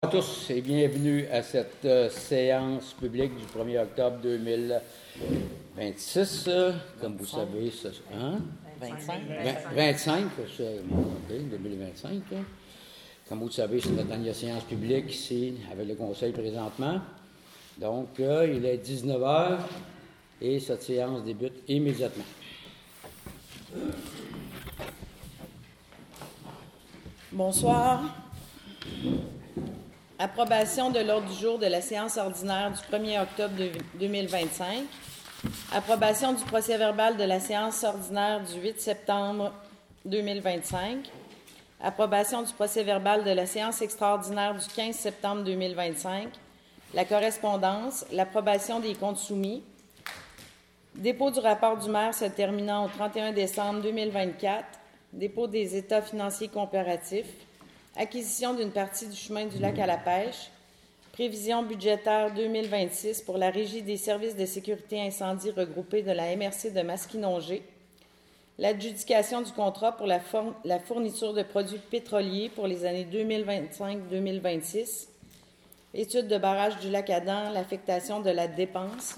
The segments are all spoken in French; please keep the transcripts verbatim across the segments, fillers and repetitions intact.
Bonjour à tous et bienvenue à cette euh, séance publique du premier octobre deux mille vingt-six. Euh, comme vous savez, ce, hein? vingt-cinq. vingt, vingt-cinq, c'est, okay, deux mille vingt-cinq. Hein? Comme vous le savez, c'est notre dernière séance publique ici avec le Conseil présentement. Donc, euh, il est dix-neuf heures et cette séance débute immédiatement. Bonsoir. Approbation de l'ordre du jour de la séance ordinaire du premier octobre deux mille vingt-cinq. Approbation du procès-verbal de la séance ordinaire du huit septembre deux mille vingt-cinq. Approbation du procès-verbal de la séance extraordinaire du quinze septembre deux mille vingt-cinq. La correspondance, l'approbation des comptes soumis. Dépôt du rapport du maire se terminant au trente et un décembre deux mille vingt-quatre. Dépôt des états financiers comparatifs. Acquisition d'une partie du chemin du lac à la pêche, prévision budgétaire deux mille vingt-six pour la Régie des services de sécurité incendie regroupés de la M R C de Masquinongé, l'adjudication du contrat pour la, for- la fourniture de produits pétroliers pour les années deux mille vingt-cinq deux mille vingt-six, étude de barrage du lac Adam, l'affectation de la dépense.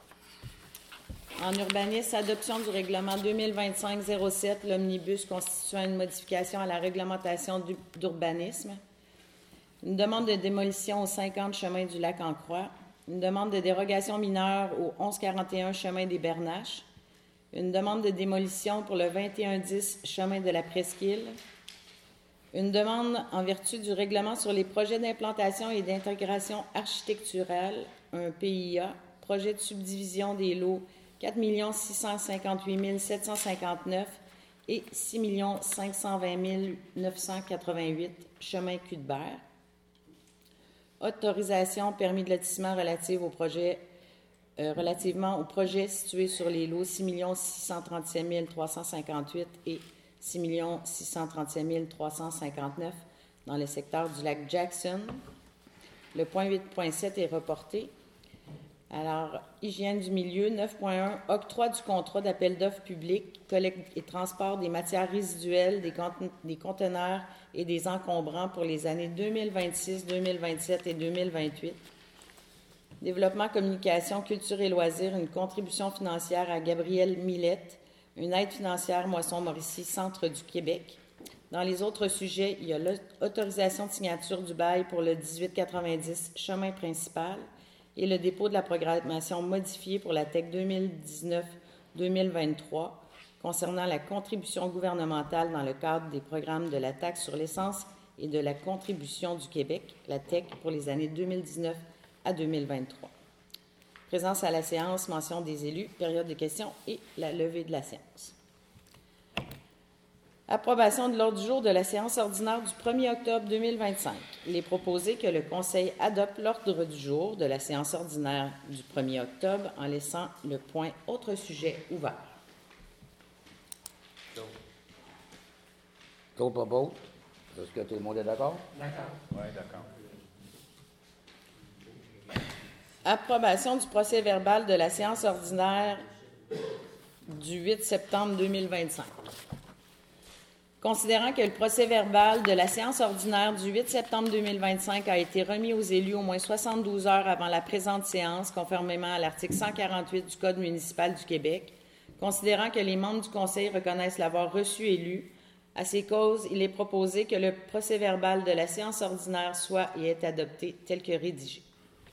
En urbanisme, adoption du règlement deux mille vingt-cinq zéro sept, l'omnibus constituant une modification à la réglementation du, d'urbanisme. Une demande de démolition au cinquante chemin du lac en Croix. Une demande de dérogation mineure au onze quarante et un chemin des Bernaches. Une demande de démolition pour le vingt et un dix chemin de la Presqu'île. Une demande en vertu du règlement sur les projets d'implantation et d'intégration architecturale, un P I A, projet de subdivision des lots quatre millions six cent cinquante-huit mille sept cent cinquante-neuf et six millions cinq cent vingt mille neuf cent quatre-vingt-huit chemin Cuthbert. Autorisation permis de lotissement relative au projet, euh, relativement au projet situé sur les lots six millions six cent trente-sept mille trois cent cinquante-huit et six millions six cent trente-sept mille trois cent cinquante-neuf dans le secteur du lac Jackson. Le point huit point sept est reporté. Alors, hygiène du milieu, neuf point un, octroi du contrat d'appel d'offres public, collecte et transport des matières résiduelles, des, conten- des conteneurs et des encombrants pour les années deux mille vingt-six, deux mille vingt-sept et deux mille vingt-huit. Développement, communication, culture et loisirs, une contribution financière à Gabrielle Millette, une aide financière Moisson-Mauricie, Centre du Québec. Dans les autres sujets, il y a l'autorisation de signature du bail pour le dix-huit quatre-vingt-dix chemin principal, et le dépôt de la programmation modifiée pour la T E C deux mille dix-neuf deux mille vingt-trois concernant la contribution gouvernementale dans le cadre des programmes de la taxe sur l'essence et de la contribution du Québec, la T E C, pour les années deux mille dix-neuf à deux mille vingt-trois. Présence à la séance, mention des élus, période de questions et la levée de la séance. Approbation de l'ordre du jour de la séance ordinaire du premier octobre deux mille vingt-cinq. Il est proposé que le Conseil adopte l'ordre du jour de la séance ordinaire du premier octobre en laissant le point « Autres sujets » ouvert. Call for vote. Est-ce que tout le monde est d'accord? D'accord. Oui, d'accord. Approbation du procès-verbal de la séance ordinaire du huit septembre deux mille vingt-cinq. Considérant que le procès-verbal de la séance ordinaire du huit septembre deux mille vingt-cinq a été remis aux élus au moins soixante-douze heures avant la présente séance, conformément à l'article cent quarante-huit du Code municipal du Québec, considérant que les membres du Conseil reconnaissent l'avoir reçu et lu, à ces causes, il est proposé que le procès-verbal de la séance ordinaire soit et est adopté tel que rédigé.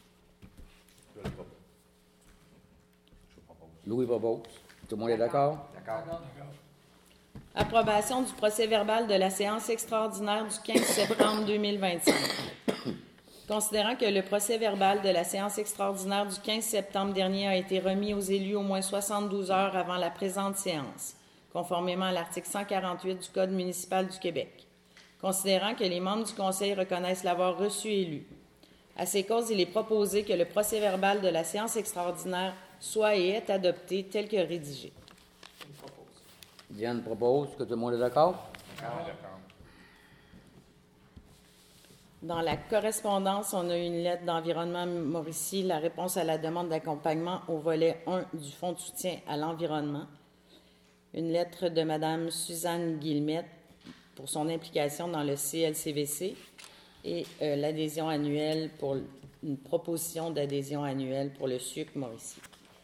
Louis propose. Tout le monde est d'accord? D'accord. Approbation du procès-verbal de la séance extraordinaire du quinze septembre deux mille vingt-cinq. Considérant que le procès-verbal de la séance extraordinaire du quinze septembre dernier a été remis aux élus au moins soixante-douze heures avant la présente séance, conformément à l'article cent quarante-huit du Code municipal du Québec. Considérant que les membres du Conseil reconnaissent l'avoir reçu et lu. À ces causes, il est proposé que le procès-verbal de la séance extraordinaire soit et est adopté tel que rédigé. Diane propose. Que tout le monde est d'accord? D'accord. Dans la correspondance, on a une lettre d'Environnement Mauricie, la réponse à la demande d'accompagnement au volet un du Fonds de soutien à l'environnement. Une lettre de Mme Suzanne Guillemette pour son implication dans le C L C V C et euh, l'adhésion annuelle pour une proposition d'adhésion annuelle pour le sucre Mauricie.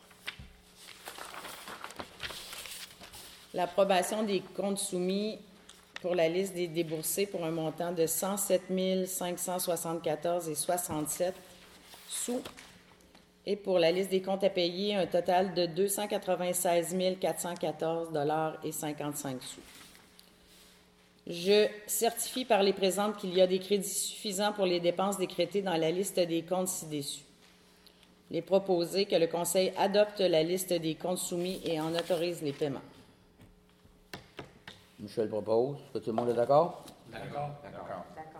L'approbation des comptes soumis pour la liste des déboursés pour un montant de cent sept mille cinq cent soixante-quatorze et soixante-sept sous et pour la liste des comptes à payer un total de deux cent quatre-vingt-seize mille quatre cent quatorze dollars et cinquante-cinq sous. Je certifie par les présentes qu'il y a des crédits suffisants pour les dépenses décrétées dans la liste des comptes ci-dessus. Il est proposé que le Conseil adopte la liste des comptes soumis et en autorise les paiements. Michel propose. Est-ce que tout le monde est d'accord? D'accord. D'accord. D'accord.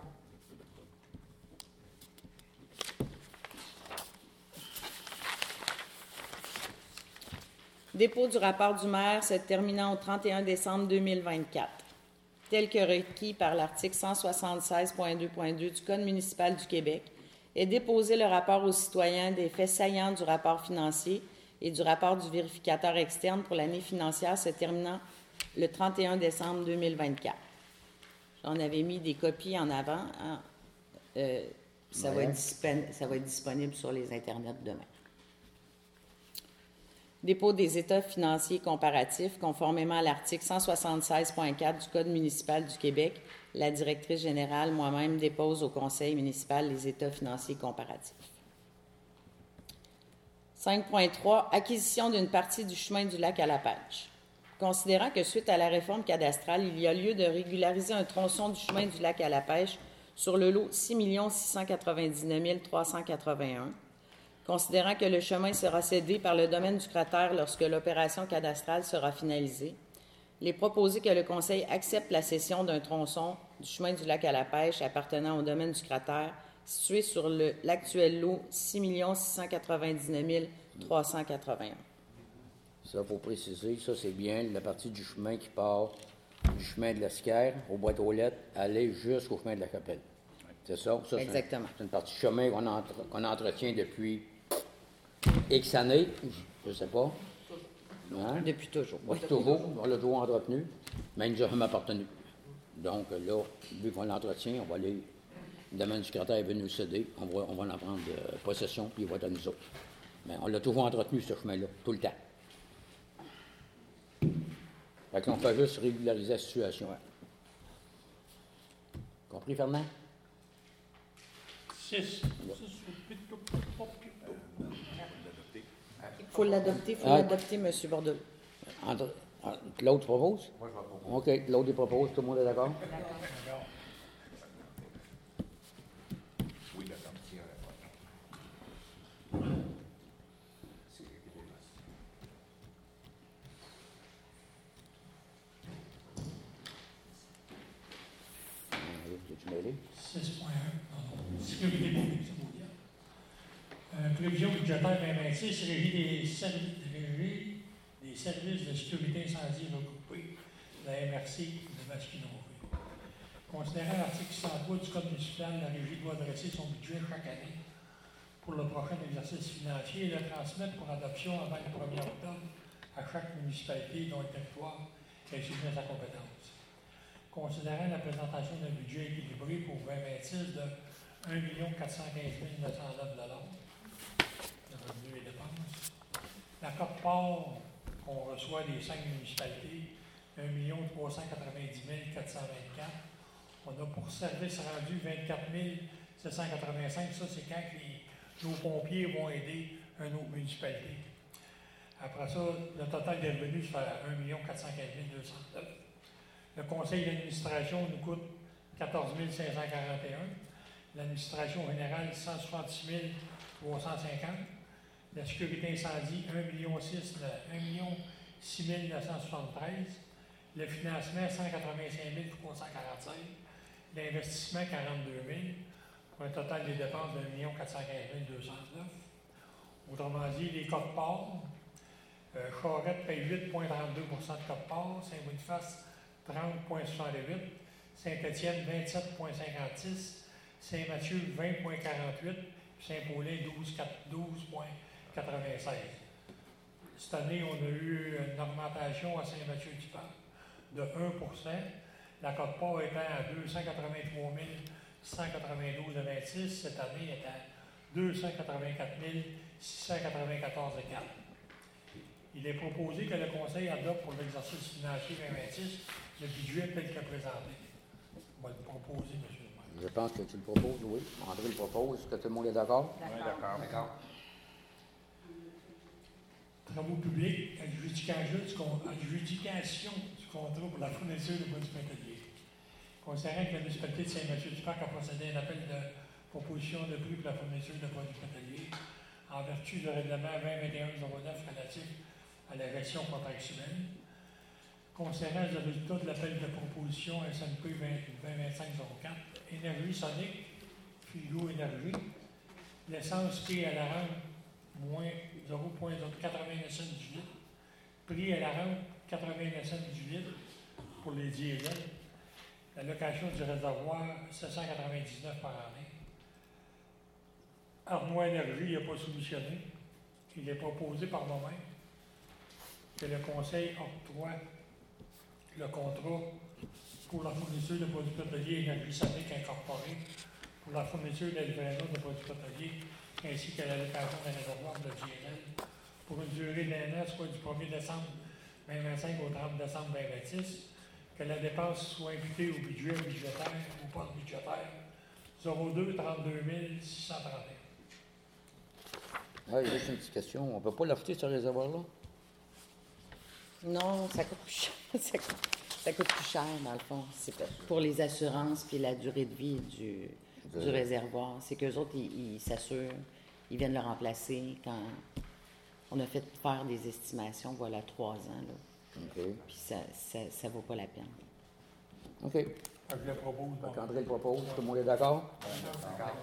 Dépôt du rapport du maire se terminant au trente et un décembre deux mille vingt-quatre. Tel que requis par l'article cent soixante-seize point deux point deux du Code municipal du Québec, est déposé le rapport aux citoyens des faits saillants du rapport financier et du rapport du vérificateur externe pour l'année financière se terminant le trente et un décembre deux mille vingt-quatre. J'en avais mis des copies en avant. Hein. Euh, ça, Ouais. va être dispon- ça va être disponible sur les internets demain. Dépôt des états financiers comparatifs, conformément à l'article cent soixante-seize point quatre du Code municipal du Québec, la directrice générale, moi-même, dépose au Conseil municipal les états financiers comparatifs. cinq point trois. Acquisition d'une partie du chemin du lac à la pêche. Considérant que suite à la réforme cadastrale, il y a lieu de régulariser un tronçon du chemin du lac à la pêche sur le lot six millions six cent quatre-vingt-dix-neuf mille trois cent quatre-vingt-un. Considérant que le chemin sera cédé par le domaine du cratère lorsque l'opération cadastrale sera finalisée, il est proposé que le Conseil accepte la cession d'un tronçon du chemin du lac à la pêche appartenant au domaine du cratère situé sur le- l'actuel lot six millions six cent quatre-vingt-dix-neuf mille trois cent quatre-vingt-un. Ça, il faut préciser, ça, c'est bien la partie du chemin qui part du chemin de la Scaire au boîte aux lettres, aller jusqu'au chemin de la Capelle. C'est ça? Ça, c'est Exactement. un- C'est une partie du chemin qu'on entre- qu'on entretient depuis X années, je ne sais pas. Hein? Depuis toujours. Oui, toujours, on l'a toujours entretenu, mais il nous a jamais appartenu. Donc là, vu qu'on l'entretient, on va aller, le domaine du cratère veut nous le céder, on va, on va en prendre euh, possession, puis il va être à nous autres. Mais on l'a toujours entretenu, ce chemin-là, tout le temps. Fait qu'on fait juste régulariser la situation. Compris, Fernand? Six. Il faut l'adopter, il faut Ah. l'adopter, M. Bordelot. Entre, entre- L'autre propose? Moi, je vais proposer. OK, l'autre il propose, tout le monde est d'accord? D'accord. Oui, d'accord, tiens, c'est Tu mêlé? six point un, pardon. Sécurité publique, c'est beau dire. Euh, prévision budgétaire vingt vingt-six, régie des, servi- régie des services de sécurité incendie regroupés, la M R C de Masquinongé. Considérant l'article cent trois du Code municipal, la régie doit dresser son budget chaque année pour le prochain exercice financier et le transmettre pour adoption avant le premier octobre à chaque municipalité dont le territoire est soumis à sa compétence. Considérant la présentation d'un budget équilibré pour vingt vingt-six de un million quatre cent quinze mille neuf cent neuf dollars de revenus et dépenses, la cote-part qu'on reçoit des cinq municipalités, un million trois cent quatre-vingt-dix mille quatre cent vingt-quatre. On a pour service rendu vingt-quatre mille sept cent quatre-vingt-cinq. Ça, c'est quand les, nos pompiers vont aider une autre municipalité. Après ça, le total des revenus, c'est un million quatre cent quinze mille deux cent neuf. Le conseil d'administration nous coûte quatorze mille cinq cent quarante et un. L'administration générale, cent soixante-six mille trois cent cinquante. La sécurité incendie, un million six mille neuf cent soixante-treize. Le financement, cent quatre-vingt-cinq mille trois cent quarante-cinq. L'investissement, quarante-deux mille. Pour un total des dépenses d'un million quatre cent quinze mille deux cent neuf. Autrement dit, les cotes-parts, euh, Charette paye huit virgule trente-deux pour cent de cotes-parts, Saint-Boniface, trente virgule soixante-huit, Saint-Étienne, vingt-sept virgule cinquante-six, Saint-Mathieu, vingt virgule quarante-huit, puis Saint-Paulin, douze virgule quatre-vingt-seize. Cette année, on a eu une augmentation à Saint-Mathieu-du-Parc de un pour cent, la cote-part étant à deux cent quatre-vingt-trois mille cent quatre-vingt-douze virgule vingt-six. Cette année est à deux cent quatre-vingt-quatre mille six cent quatre-vingt-quatorze virgule quatre. Il est proposé que le Conseil adopte pour l'exercice financier vingt vingt-six le budget tel que présenté. On va le proposer, M. le maire. Je pense que tu le proposes, oui. André le propose. Est-ce que tout le monde est d'accord? Oui, d'accord. D'accord. Travaux publics, adjudication du, con- adjudication du contrat pour la fourniture de produits pétroliers. Considérant que la municipalité de Saint-Mathieu-du-Parc a procédé à un appel de proposition de prix pour la fourniture de produits pétroliers en vertu du règlement vingt vingt et un zéro neuf relatif à la gestion contractuelle. Concernant le résultat de l'appel de proposition S N P vingt vingt-cinq zéro quatre, énergie sonique, Frigo Énergie, l'essence P à la rampe, moins zéro virgule quatre-vingt-neuf cents du litre, prix à la rampe, quatre-vingt-neuf cents du litre pour les diesels, la location du réservoir, sept cent quatre-vingt-dix-neuf par année. Arnois Énergie n'a pas soumissionné. Il est proposé par moi-même que le Conseil octroie le contrat pour la fourniture de produits pétroliers énergie sonique incorporée pour la fourniture de la livraison de produits pétroliers ainsi que la location d'un réservoir de diesel pour une durée d'un an, soit du premier décembre deux mille vingt-cinq au trente décembre deux mille vingt-six, que la dépense soit imputée au budget budgétaire ou pas budgétaire zéro deux trente-deux mille six cent trente et un. Ah, il y a juste une petite question. On ne peut pas l'acheter, ce réservoir-là? Non, ça coûte plus cher. Ça coûte, ça coûte plus cher, dans le fond. C'est pour les assurances puis la durée de vie du, du réservoir. C'est qu'eux autres, ils, ils s'assurent, ils viennent le remplacer quand on a fait faire des estimations, voilà, trois ans. Là. OK. Puis ça ne ça, ça vaut pas la peine. OK. Je le propose. Donc, André le propose. Tout le monde est d'accord? D'accord.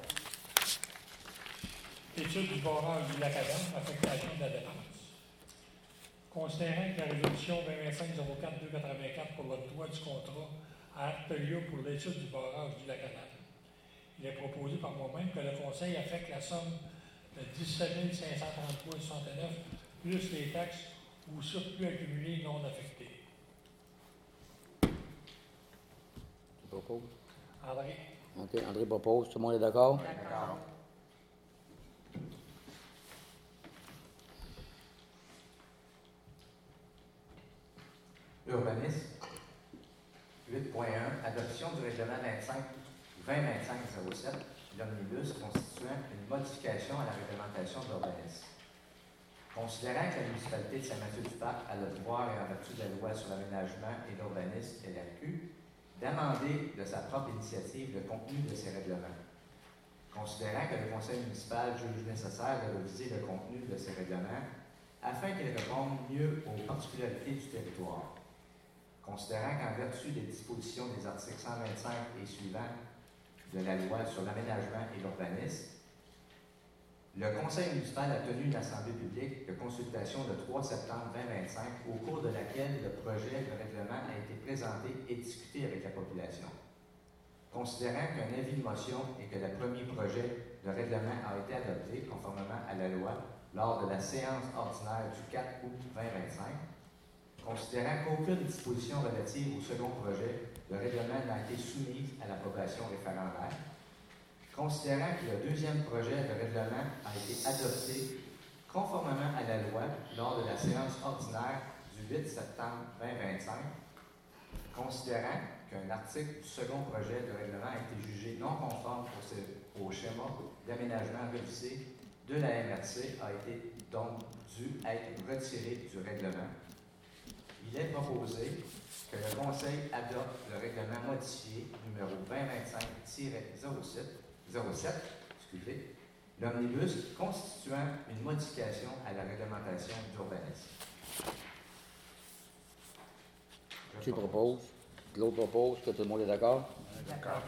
Étude du barrage du lac Adam, affectation de la dépense. Considérant que la résolution vingt vingt-cinq zéro quatre deux quatre-vingt-quatre pour l'octroi du contrat à Artelia pour l'étude du barrage du lac Adam, il est proposé par moi-même que le Conseil affecte la somme de dix-sept mille cinq cent trente-trois virgule soixante-neuf plus les taxes ou surplus accumulés non affectés. Tu proposes? André? OK. André propose. Tout le monde est d'accord? D'accord. Urbanisme. huit point un. Adoption du règlement vingt-cinq vingt vingt-cinq zéro sept, l'omnibus constituant une modification à la réglementation de l'urbanisme. Considérant que la municipalité de Saint-Mathieu-du-Parc a le pouvoir et en vertu de la loi sur l'aménagement et l'urbanisme et la Q, d'amender de sa propre initiative le contenu de ces règlements. Considérant que le conseil municipal juge nécessaire de réviser le contenu de ces règlements afin qu'ils répondent mieux aux particularités du territoire. Considérant qu'en vertu des dispositions des articles cent vingt-cinq et suivants de la loi sur l'aménagement et l'urbanisme, le conseil municipal a tenu une assemblée publique de consultation le trois septembre deux mille vingt-cinq, au cours de laquelle le projet de règlement a été présenté et discuté avec la population. Considérant qu'un avis de motion et que le premier projet de règlement a été adopté conformément à la loi lors de la séance ordinaire du quatre août deux mille vingt-cinq, considérant qu'aucune disposition relative au second projet de règlement n'a été soumise à l'approbation référendaire, considérant que le deuxième projet de règlement a été adopté conformément à la loi lors de la séance ordinaire du huit septembre deux mille vingt-cinq, considérant qu'un article du second projet de règlement a été jugé non conforme au, au schéma d'aménagement révisé de la M R C, a été donc dû être retiré du règlement. Il est proposé que le Conseil adopte le règlement modifié numéro vingt vingt-cinq zéro sept, excusez, l'omnibus constituant une modification à la réglementation d'urbanisme. Tu proposes. L'autre propose. Que tout le monde est d'accord? D'accord.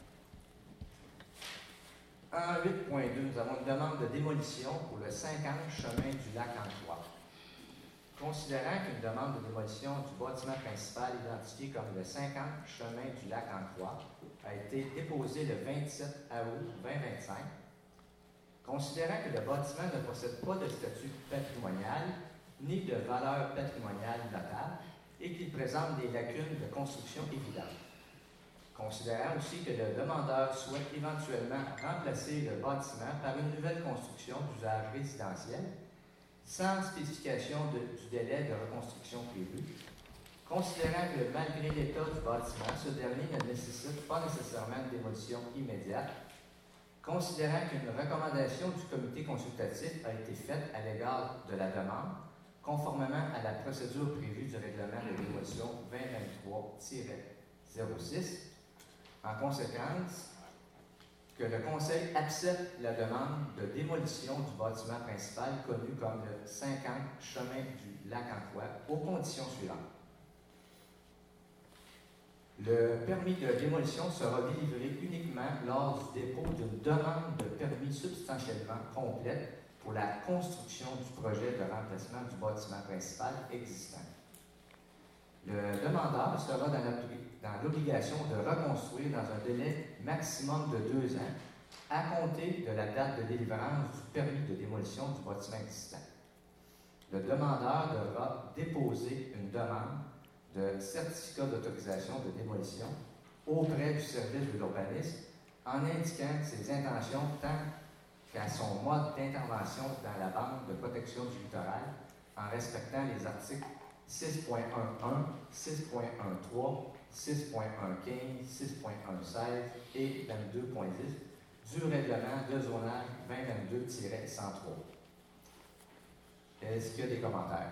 En huit point deux, nous avons une demande de démolition pour le cinquante chemin du lac en Croix. Considérant qu'une demande de démolition du bâtiment principal identifié comme le cinquante chemin du lac en Croix a été déposée le vingt-sept août deux mille vingt-cinq, considérant que le bâtiment ne possède pas de statut patrimonial ni de valeur patrimoniale notable et qu'il présente des lacunes de construction évidentes. Considérant aussi que le demandeur souhaite éventuellement remplacer le bâtiment par une nouvelle construction d'usage résidentiel, sans spécification de, du délai de reconstruction prévu, considérant que malgré l'état du bâtiment, ce dernier ne nécessite pas nécessairement une démolition immédiate, considérant qu'une recommandation du comité consultatif a été faite à l'égard de la demande, conformément à la procédure prévue du règlement de démolition vingt vingt-trois tiret zéro six, en conséquence, que le Conseil accepte la demande de démolition du bâtiment principal connu comme le cinquante chemin du Lac-en-Foy aux conditions suivantes. Le permis de démolition sera délivré uniquement lors du dépôt d'une demande de permis substantiellement complète pour la construction du projet de remplacement du bâtiment principal existant. Le demandeur sera dans l'obligation de reconstruire dans un délai maximum de deux ans à compter de la date de délivrance du permis de démolition du bâtiment existant. Le demandeur devra déposer une demande de certificat d'autorisation de démolition auprès du service de l'urbanisme en indiquant ses intentions tant qu'à son mode d'intervention dans la bande de protection du littoral en respectant les articles six point un un, six point un trois, six point un quinze, six point un seize et vingt-deux point dix du règlement de zonage vingt vingt-deux tiret cent trois. Est-ce qu'il y a des commentaires?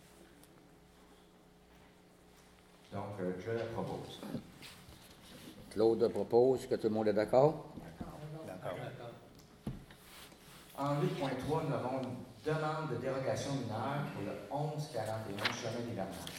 Donc, euh, je le propose. Claude propose que tout le monde est d'accord? D'accord. En huit point trois, nous avons une demande de dérogation mineure pour le onze quarante et un chemin des Bernards.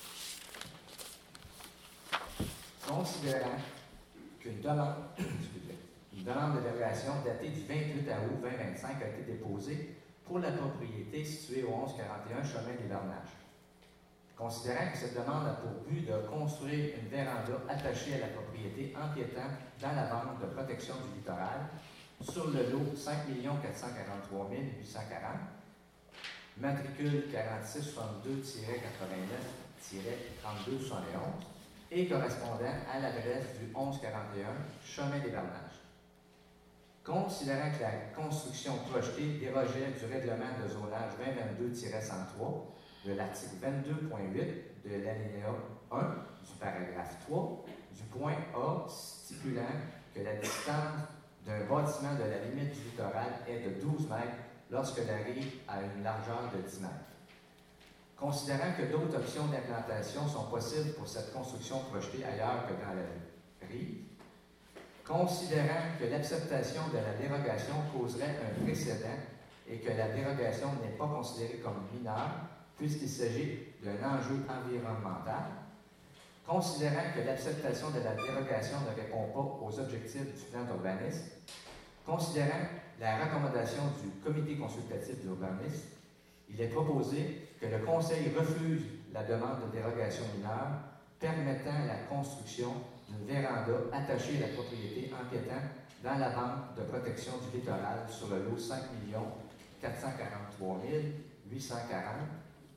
Considérant qu'une demande, une demande de dérogation datée du vingt-huit août vingt vingt-cinq a été déposée pour la propriété située au onze quarante et un chemin des Bernages. Considérant que cette demande a pour but de construire une véranda attachée à la propriété empiétant dans la bande de protection du littoral sur le lot cinq millions quatre cent quarante-trois mille huit cent quarante, matricule quarante-six soixante-deux quatre-vingt-neuf trente-deux soixante et onze et correspondant à l'adresse du onze quarante et un chemin des Bernages. Considérant que la construction projetée dérogeait du règlement de zonage vingt vingt-deux tiret cent trois de l'article vingt-deux point huit de l'alinéa un du paragraphe trois du point A stipulant que la distance d'un bâtiment de la limite du littoral est de douze mètres lorsque la rive a une largeur de dix mètres. Considérant que d'autres options d'implantation sont possibles pour cette construction projetée ailleurs que dans la rive, considérant que l'acceptation de la dérogation causerait un précédent et que la dérogation n'est pas considérée comme mineure, puisqu'il s'agit d'un enjeu environnemental, considérant que l'acceptation de la dérogation ne répond pas aux objectifs du plan d'urbanisme, considérant la recommandation du comité consultatif de l'urbanisme, il est proposé que le Conseil refuse la demande de dérogation mineure permettant la construction d'une véranda attachée à la propriété empiétant dans la bande de protection du littoral sur le lot cinq millions quatre cent quarante-trois mille huit cent quarante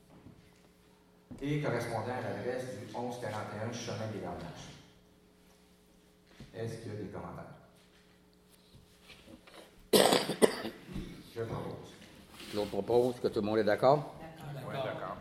et correspondant à l'adresse du onze quarante et un chemin des Bernages. Est-ce qu'il y a des commentaires? Je propose. Claude propose que tout le monde est d'accord? Oui, d'accord.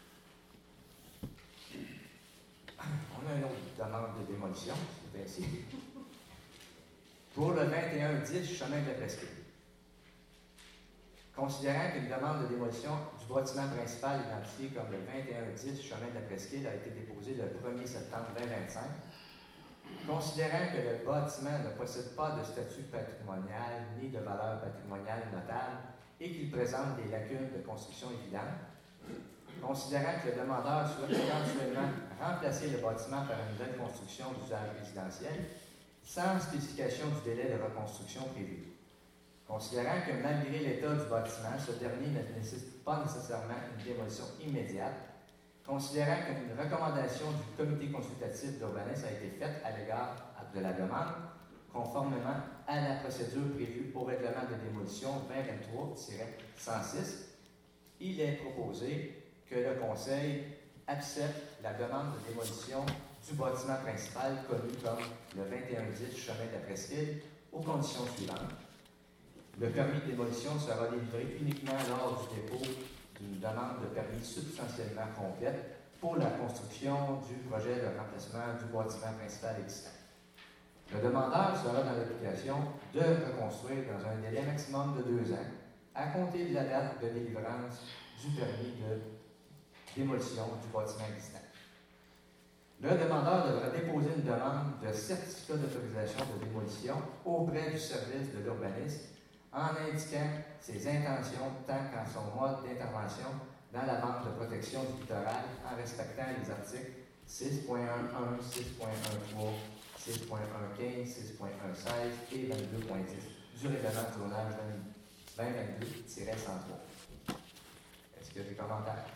On a une autre demande de démolition, c'est ainsi. Pour le vingt et un dix chemin de la Presqu'île. Considérant qu'une demande de démolition du bâtiment principal identifié comme le vingt et un dix chemin de la Presqu'île a été déposée le premier septembre vingt vingt-cinq, considérant que le bâtiment ne possède pas de statut patrimonial ni de valeur patrimoniale notable et qu'il présente des lacunes de construction évidentes, considérant que le demandeur souhaite éventuellement remplacer le bâtiment par une nouvelle construction d'usage résidentiel sans spécification du délai de reconstruction prévu. Considérant que malgré l'état du bâtiment, ce dernier ne nécessite pas nécessairement une démolition immédiate, considérant qu'une recommandation du comité consultatif d'urbanisme a été faite à l'égard de la demande, conformément à la procédure prévue au règlement de démolition vingt vingt-trois tiret cent six, il est proposé que le Conseil accepte la demande de démolition du bâtiment principal connu comme le vingt et un dix chemin de la Presqu'île aux conditions suivantes. Le permis de démolition sera délivré uniquement lors du dépôt d'une demande de permis substantiellement complète pour la construction du projet de remplacement du bâtiment principal existant. Le demandeur sera dans l'obligation de reconstruire dans un délai maximum de deux ans, à compter de la date de délivrance du permis de démolition du bâtiment existant. Le demandeur devra déposer une demande de certificat d'autorisation de démolition auprès du service de l'urbanisme en indiquant ses intentions tant qu'en son mode d'intervention dans la bande de protection du littoral en respectant les articles six point un point un, six point un point trois, six point un point quinze, six point un point seize et vingt-deux point dix du règlement de zonage vingt vingt-deux tiret cent trois. Est-ce qu'il y a des commentaires?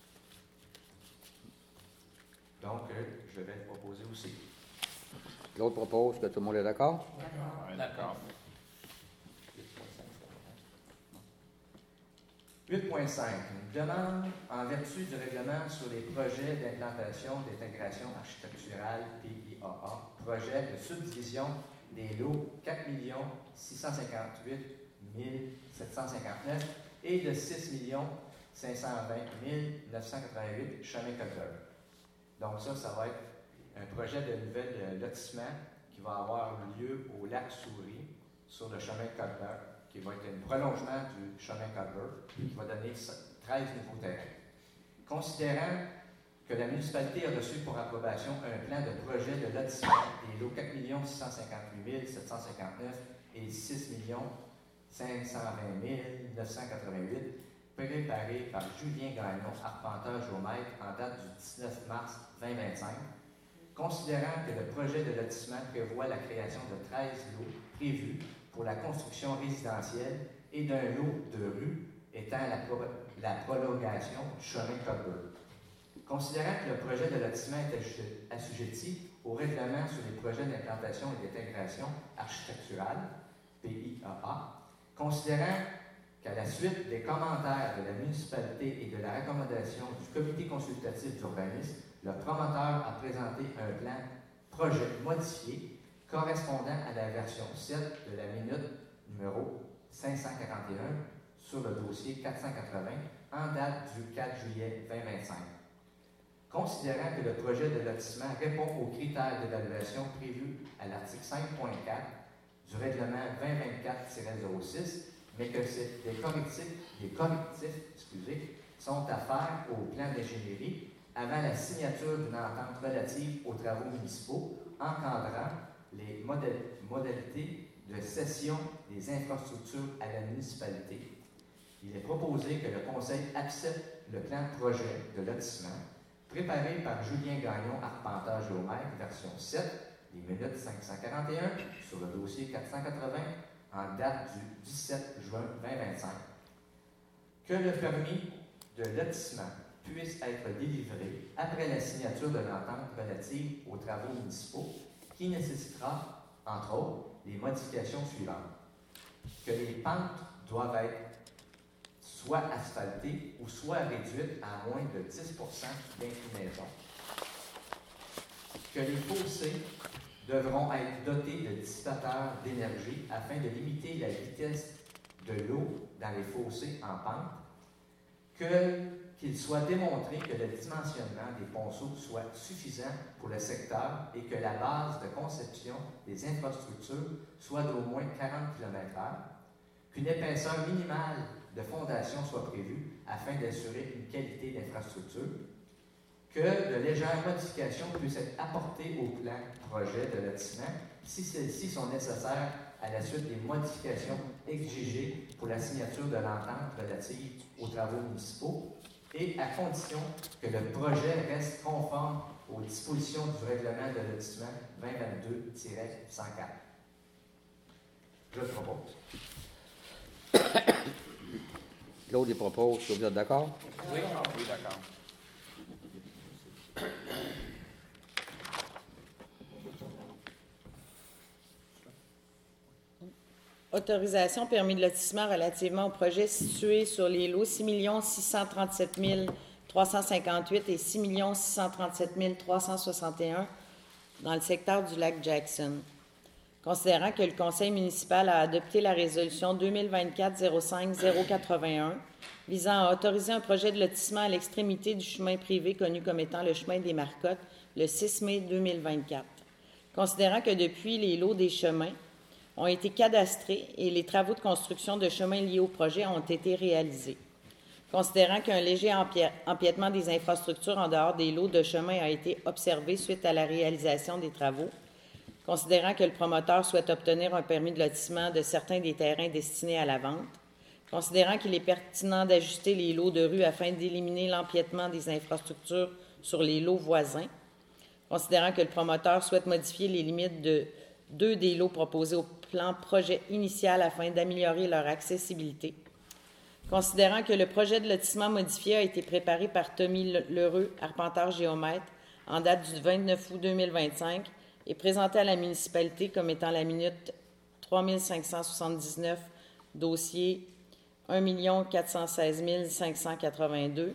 Donc, euh, je vais le proposer aussi. L'autre propose que tout le monde est d'accord? D'accord. D'accord. huit point cinq. Une demande en vertu du règlement sur les projets d'implantation d'intégration architecturale P I A A, projet de subdivision des lots quatre millions six cent cinquante-huit mille sept cent cinquante-neuf et de six millions cinq cent vingt mille neuf cent quatre-vingt-huit chemin Cotter. Donc ça, ça va être un projet de nouvel lotissement qui va avoir lieu au lac Souris sur le chemin Cotter, qui va être un prolongement du chemin Cotter, qui va donner treize nouveaux terrains. Considérant que la municipalité a reçu pour approbation un plan de projet de lotissement des lots quatre millions six cent cinquante-huit mille sept cent cinquante-neuf et six millions cinq cent vingt mille neuf cent quatre-vingt-huit, préparé par Julien Gagnon, arpenteur géomètre, en date du dix-neuf mars deux mille vingt-cinq, considérant que le projet de lotissement prévoit la création de treize lots prévus pour la construction résidentielle et d'un lot de rues étant la, pro la prolongation du chemin Cotter. Considérant que le projet de lotissement est assujetti au règlement sur les projets d'implantation et d'intégration architecturale, P I A A, considérant qu'à la suite des commentaires de la municipalité et de la recommandation du comité consultatif d'urbanisme, le promoteur a présenté un plan projet modifié correspondant à la version sept de la minute numéro cinq cent quarante et un sur le dossier quatre cent quatre-vingts en date du quatre juillet deux mille vingt-cinq. Considérant que le projet de lotissement répond aux critères d'évaluation prévus à l'article cinq point quatre du règlement vingt vingt-quatre tiret zéro six, mais que des correctifs, des correctifs excusez, sont à faire au plan d'ingénierie avant la signature d'une entente relative aux travaux municipaux encadrant les modèles, modalités de cession des infrastructures à la municipalité. Il est proposé que le Conseil accepte le plan de projet de lotissement préparé par Julien Gagnon, arpenteur géomètre, version sept, les minutes cinq cent quarante et un, sur le dossier quatre cent quatre-vingts, en date du dix-sept juin deux mille vingt-cinq. Que le permis de lotissement puisse être délivré après la signature de l'entente relative aux travaux municipaux qui nécessitera, entre autres, les modifications suivantes. Que les pentes doivent être soit asphaltées ou soit réduites à moins de dix pour cent d'inclinaison. Que les fossés devront être dotés de dissipateurs d'énergie afin de limiter la vitesse de l'eau dans les fossés en pente. Que qu'il soit démontré que le dimensionnement des ponceaux soit suffisant pour le secteur et que la base de conception des infrastructures soit d'au moins quarante kilomètres heure, qu'une épaisseur minimale de fondation soit prévue afin d'assurer une qualité d'infrastructure, que de légères modifications puissent être apportées au plan projet de lotissement si celles-ci sont nécessaires à la suite des modifications exigées pour la signature de l'entente relative aux travaux municipaux, et à condition que le projet reste conforme aux dispositions du règlement de lotissement vingt vingt-deux tiret cent quatre. Je le propose. L'autre, il propose. Vous êtes d'accord? Oui, oui, d'accord. Autorisation permis de lotissement relativement au projet situé sur les lots six millions six cent trente-sept mille trois cent cinquante-huit et six millions six cent trente-sept mille trois cent soixante et un dans le secteur du lac Jackson. Considérant que le conseil municipal a adopté la résolution deux mille vingt-quatre zéro cinq zéro quatre-vingt-un visant à autoriser un projet de lotissement à l'extrémité du chemin privé connu comme étant le chemin des Marcottes le six mai deux mille vingt-quatre. Considérant que depuis, les lots des chemins ont été cadastrés et les travaux de construction de chemins liés au projet ont été réalisés. Considérant qu'un léger empi- empiètement des infrastructures en dehors des lots de chemin a été observé suite à la réalisation des travaux, considérant que le promoteur souhaite obtenir un permis de lotissement de certains des terrains destinés à la vente, considérant qu'il est pertinent d'ajuster les lots de rue afin d'éliminer l'empiètement des infrastructures sur les lots voisins, considérant que le promoteur souhaite modifier les limites de deux des lots proposés au plan projet initial afin d'améliorer leur accessibilité, considérant que le projet de lotissement modifié a été préparé par Tommy Lheureux, arpenteur géomètre, en date du vingt-neuf août deux mille vingt-cinq et présenté à la municipalité comme étant la minute trois mille cinq cent soixante-dix-neuf, dossier un million quatre cent seize mille cinq cent quatre-vingt-deux,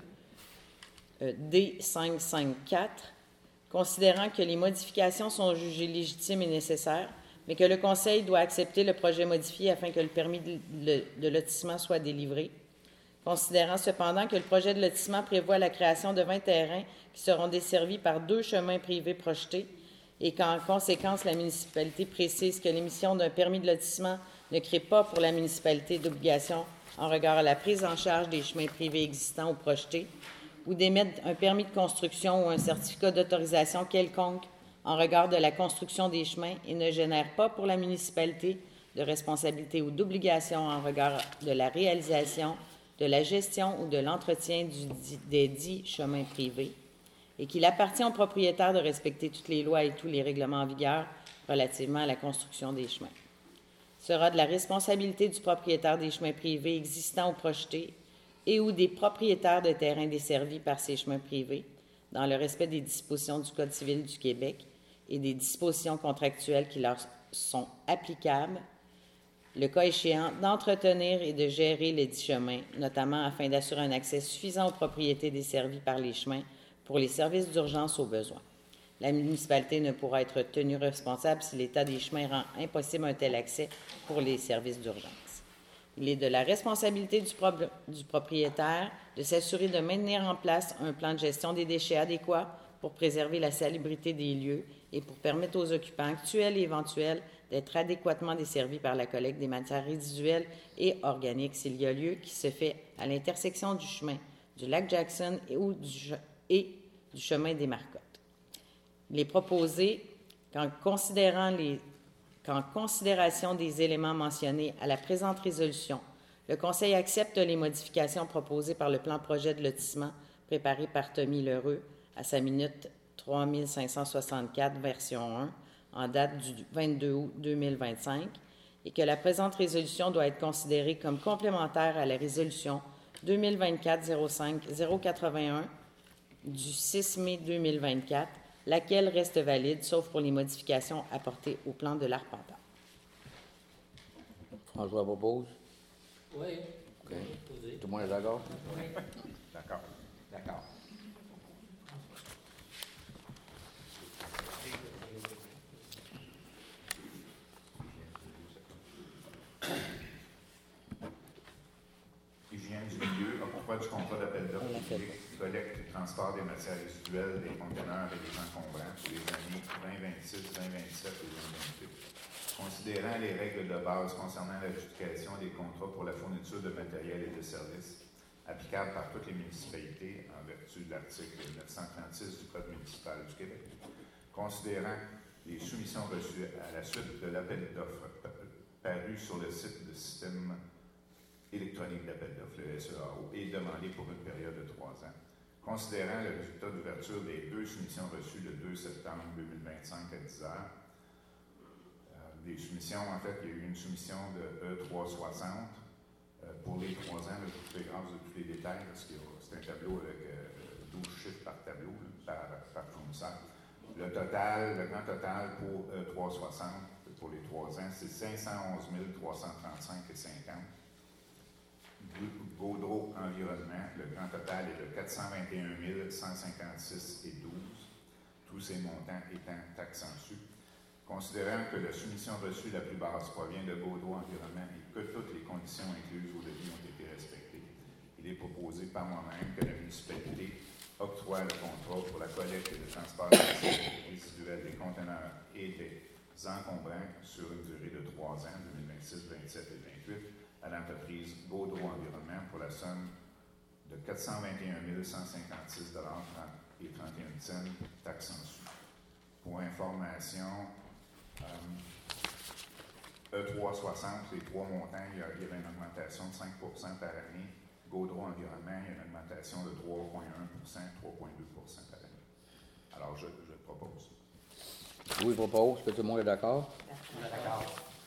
euh, D cinq cent cinquante-quatre, considérant que les modifications sont jugées légitimes et nécessaires, mais que le Conseil doit accepter le projet modifié afin que le permis de, de lotissement soit délivré, considérant cependant que le projet de lotissement prévoit la création de vingt terrains qui seront desservis par deux chemins privés projetés et qu'en conséquence, la municipalité précise que l'émission d'un permis de lotissement ne crée pas pour la municipalité d'obligation en regard à la prise en charge des chemins privés existants ou projetés, ou d'émettre un permis de construction ou un certificat d'autorisation quelconque en regard de la construction des chemins et ne génère pas pour la municipalité de responsabilité ou d'obligation en regard de la réalisation, de la gestion ou de l'entretien du, des dits chemins privés, et qu'il appartient au propriétaire de respecter toutes les lois et tous les règlements en vigueur relativement à la construction des chemins. Ce sera de la responsabilité du propriétaire des chemins privés existants ou projetés et ou des propriétaires de terrains desservis par ces chemins privés, dans le respect des dispositions du Code civil du Québec et des dispositions contractuelles qui leur sont applicables, le cas échéant, d'entretenir et de gérer les dits chemins, notamment afin d'assurer un accès suffisant aux propriétés desservies par les chemins pour les services d'urgence au besoin. La municipalité ne pourra être tenue responsable si l'état des chemins rend impossible un tel accès pour les services d'urgence. Il est de la responsabilité du, pro- du propriétaire de s'assurer de maintenir en place un plan de gestion des déchets adéquat pour préserver la salubrité des lieux et pour permettre aux occupants actuels et éventuels d'être adéquatement desservis par la collecte des matières résiduelles et organiques s'il y a lieu, qui se fait à l'intersection du chemin du lac Jackson et, ou du, et du chemin des Marcottes. Il est proposé qu'en considérant les qu'en considération des éléments mentionnés à la présente résolution, le Conseil accepte les modifications proposées par le plan projet de lotissement préparé par Tommy Lheureux à sa minute trois mille cinq cent soixante-quatre, version un, en date du vingt-deux août deux mille vingt-cinq, et que la présente résolution doit être considérée comme complémentaire à la résolution deux mille vingt-quatre zéro cinq zéro quatre-vingt-un du six mai deux mille vingt-quatre, laquelle reste valide, sauf pour les modifications apportées au plan de l'arpenteur. François propose. Oui. OK. Tout le monde est d'accord? Oui. D'accord. D'accord. Hygiène du milieu, à propos du contrat d'appel d'offres public, collecte et transport des matières résiduelles, des conteneurs et des encombrants pour les années vingt vingt-six, vingt vingt-sept et vingt vingt-huit. Considérant les règles de base concernant l'adjudication des contrats pour la fourniture de matériel et de services applicables par toutes les municipalités en vertu de l'article neuf cent trente-six du Code municipal du Québec, considérant les soumissions reçues à la suite de l'appel d'offres paru sur le site du système électronique d'appel d'offres, le S E A O, et demandé pour une période de trois ans. Considérant le résultat d'ouverture des deux soumissions reçues le deux septembre deux mille vingt-cinq à dix heures, euh, des soumissions, en fait, il y a eu une soumission de E trois cent soixante euh, pour les trois ans. Là, je vous fais grâce de tous les détails parce que c'est un tableau avec euh, douze chiffres par tableau, là, par, par fournisseur. Le total, le grand total pour E trois cent soixante pour les trois ans, c'est cinq cent onze mille trois cent trente-cinq et cinquante. Gaudreau Environnement, le grand total est de quatre cent vingt et un mille cent cinquante-six et douze. tous ces montants étant taxes en su. Considérant que la soumission reçue la plus basse provient de Gaudreau Environnement et que toutes les conditions incluses au devis ont été respectées, il est proposé par moi-même que la municipalité octroie le contrôle pour la collecte et le transport résiduel des conteneurs et des encombrants sur une durée de trois ans, deux mille vingt-six, vingt-sept et vingt-huit, à l'entreprise Gaudreau Environnement pour la somme de quatre cent vingt et un mille cent cinquante-six dollars et trente et un cents, taxes en su. Pour information, euh, E trois soixante, les trois montants, il y, a, il y avait une augmentation de cinq pour cent par année. Gaudreau Environnement, il y a une augmentation de trois virgule un pour cent, trois virgule deux pour cent par année. Alors, je, je propose. Oui, je propose. Est-ce que tout le monde est d'accord? D'accord.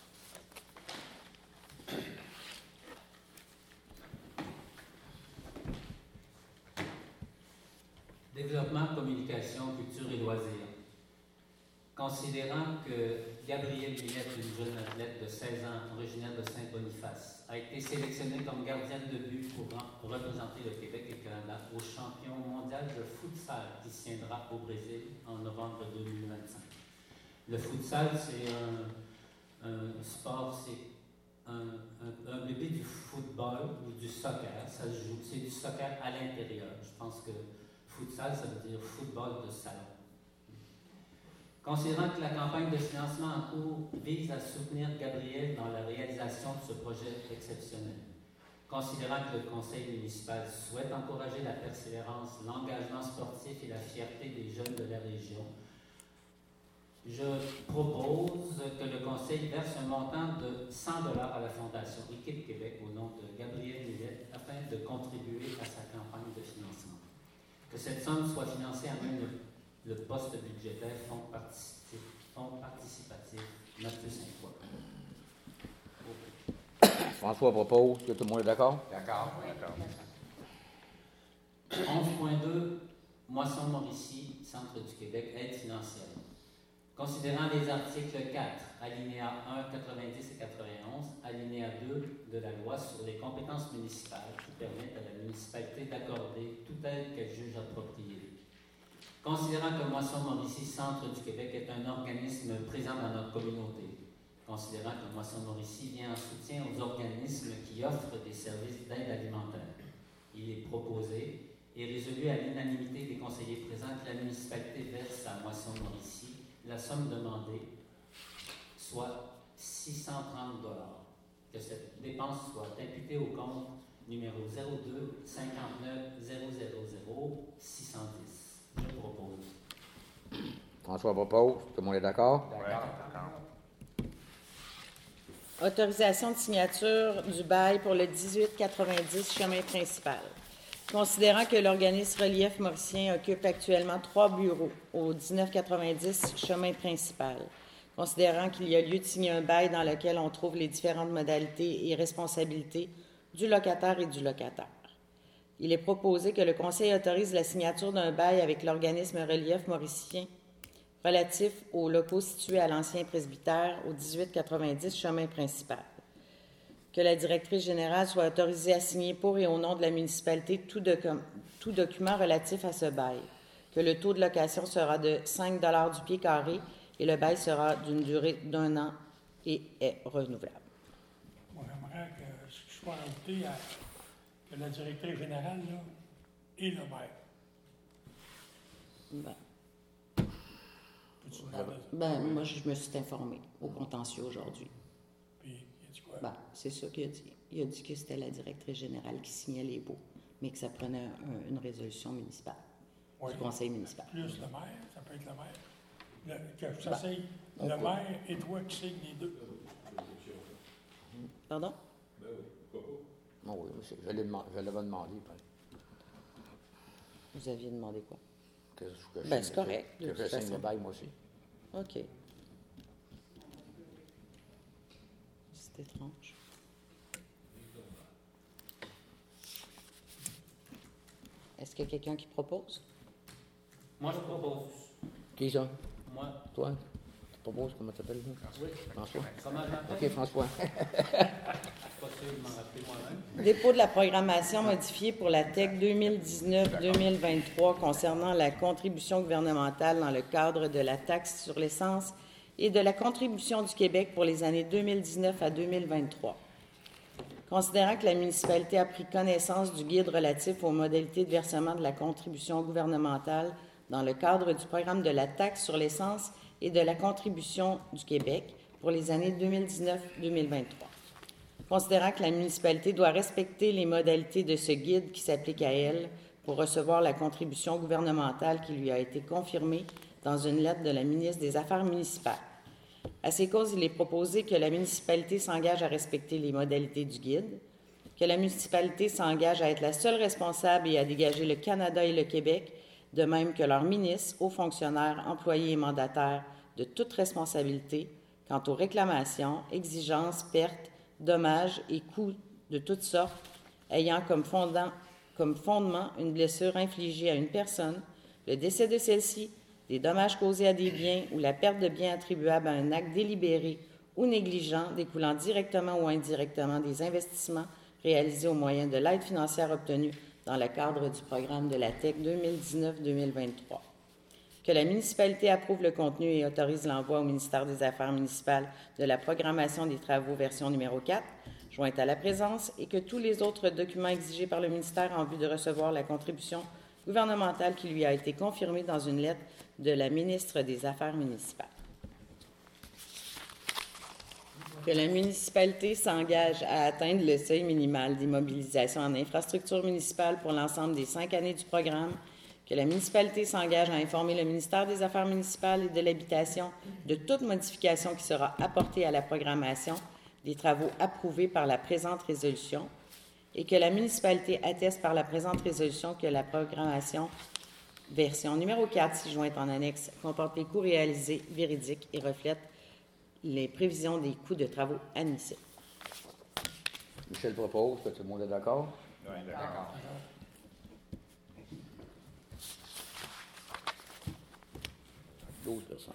Développement, communication, culture et loisirs. Considérant que Gabrielle Millette, une jeune athlète de seize ans, originaire de Saint-Boniface, a été sélectionnée comme gardienne de but pour représenter le Québec et le Canada au champion mondial de futsal qui se tiendra au Brésil en novembre deux mille vingt-cinq. Le futsal, c'est un, un sport, c'est un, un, un bébé du football ou du soccer. Ça se joue, c'est du soccer à l'intérieur. Je pense que futsal, ça veut dire football de salon. Considérant que la campagne de financement en cours vise à soutenir Gabrielle dans la réalisation de ce projet exceptionnel, considérant que le conseil municipal souhaite encourager la persévérance, l'engagement sportif et la fierté des jeunes de la région, je propose que le conseil verse un montant de cent dollars à la Fondation Équipe Québec au nom de Gabrielle Millette afin de contribuer à sa campagne de financement. Que cette somme soit financée à même le le poste budgétaire fonds participatif, fonds participatif, Mathieu Saint-Foy. Okay. François propose. Est-ce que tout le monde est d'accord? D'accord. D'accord. onze point deux, Moisson Mauricie, Centre du Québec, aide financière. Considérant les articles quatre, alinéa un, quatre-vingt-dix et quatre-vingt-onze, alinéa deux de la loi sur les compétences municipales qui permettent à la municipalité d'accorder toute aide qu'elle juge appropriée. Considérant que Moisson Mauricie, Centre du Québec, est un organisme présent dans notre communauté, considérant que Moisson Mauricie vient en soutien aux organismes qui offrent des services d'aide alimentaire, il est proposé et résolu à l'unanimité des conseillers présents que la municipalité verse à Moisson Mauricie la somme demandée, soit six cent trente dollars, que cette dépense soit imputée au compte numéro zéro deux cinquante-neuf zéro zéro zéro six cent dix. Je propose. François propose. Tout le monde est d'accord? D'accord. Autorisation de signature du bail pour le dix-huit quatre-vingt-dix chemin principal. Considérant que l'organisme Relief Mauricien occupe actuellement trois bureaux au dix-neuf quatre-vingt-dix chemin principal, considérant qu'il y a lieu de signer un bail dans lequel on trouve les différentes modalités et responsabilités du locataire et du locataire, il est proposé que le Conseil autorise la signature d'un bail avec l'organisme Relief Mauricien relatif aux locaux situés à l'ancien presbytère au dix-huit quatre-vingt-dix chemin principal. Que la directrice générale soit autorisée à signer pour et au nom de la municipalité tout, docu- tout document relatif à ce bail. Que le taux de location sera de cinq dollars du pied carré et le bail sera d'une durée d'un an et est renouvelable. Moi, j'aimerais que ce soit ajouté à que la directrice générale là, et le maire. Ben, Peux-tu me demander ça? ben, moi, je me suis informée au contentieux aujourd'hui. Puis, il a dit quoi? Ben, c'est ça qu'il a dit. Il a dit que c'était la directrice générale qui signait les baux, mais que ça prenait un- une résolution municipale, Oui. du conseil municipal. Plus le maire, ça peut être le maire. Le, que ça Ben, c'est on le peut. maire et toi qui signent les deux. Pardon? Oh oui, monsieur, je l'ai deman- je l'avais demandé. ben, Vous aviez demandé quoi? Que, que je Ben, signe- c'est correct, Que, de que je toute signe façon. le bail, moi aussi. OK. C'est étrange. Est-ce qu'il y a quelqu'un qui propose? Moi, je propose. Qui ça? Moi, Toi? Tu proposes, comment tu t'appelles? oui. François? Comment j'appelle? OK, François. Je pas sûr de m'en rappeler moi-même. Dépôt de la programmation modifiée pour la T E C deux mille dix-neuf deux mille vingt-trois concernant la contribution gouvernementale dans le cadre de la taxe sur l'essence et de la contribution du Québec pour les années deux mille dix-neuf à deux mille vingt-trois. Considérant que la municipalité a pris connaissance du guide relatif aux modalités de versement de la contribution gouvernementale dans le cadre du programme de la taxe sur l'essence et de la contribution du Québec pour les années deux mille dix-neuf deux mille vingt-trois. Considérant que la municipalité doit respecter les modalités de ce guide qui s'applique à elle pour recevoir la contribution gouvernementale qui lui a été confirmée dans une lettre de la ministre des Affaires municipales. À ces causes, il est proposé que la municipalité s'engage à respecter les modalités du guide, que la municipalité s'engage à être la seule responsable et à dégager le Canada et le Québec, de même que leurs ministres, hauts fonctionnaires, employés et mandataires, de toute responsabilité quant aux réclamations, exigences, pertes, dommages et coûts de toutes sortes ayant comme, fondant, comme fondement une blessure infligée à une personne, le décès de celle-ci, des dommages causés à des biens ou la perte de biens attribuables à un acte délibéré ou négligent découlant directement ou indirectement des investissements réalisés au moyen de l'aide financière obtenue dans le cadre du programme de la T E C deux mille dix-neuf deux mille vingt-trois. Que la municipalité approuve le contenu et autorise l'envoi au ministère des Affaires municipales de la programmation des travaux version numéro quatre, jointe à la présence, et que tous les autres documents exigés par le ministère en vue de recevoir la contribution gouvernementale qui lui a été confirmée dans une lettre de la ministre des Affaires municipales. Que la municipalité s'engage à atteindre le seuil minimal d'immobilisation en infrastructure municipale pour l'ensemble des cinq années du programme, que la municipalité s'engage à informer le ministère des Affaires municipales et de l'Habitation de toute modification qui sera apportée à la programmation des travaux approuvés par la présente résolution, et que la municipalité atteste par la présente résolution que la programmation version numéro quatre, si jointe en annexe, comporte les coûts réalisés véridiques et reflète les prévisions des coûts de travaux admissibles. Michel propose, tout le monde est d'accord? Oui, d'accord. douze personnes.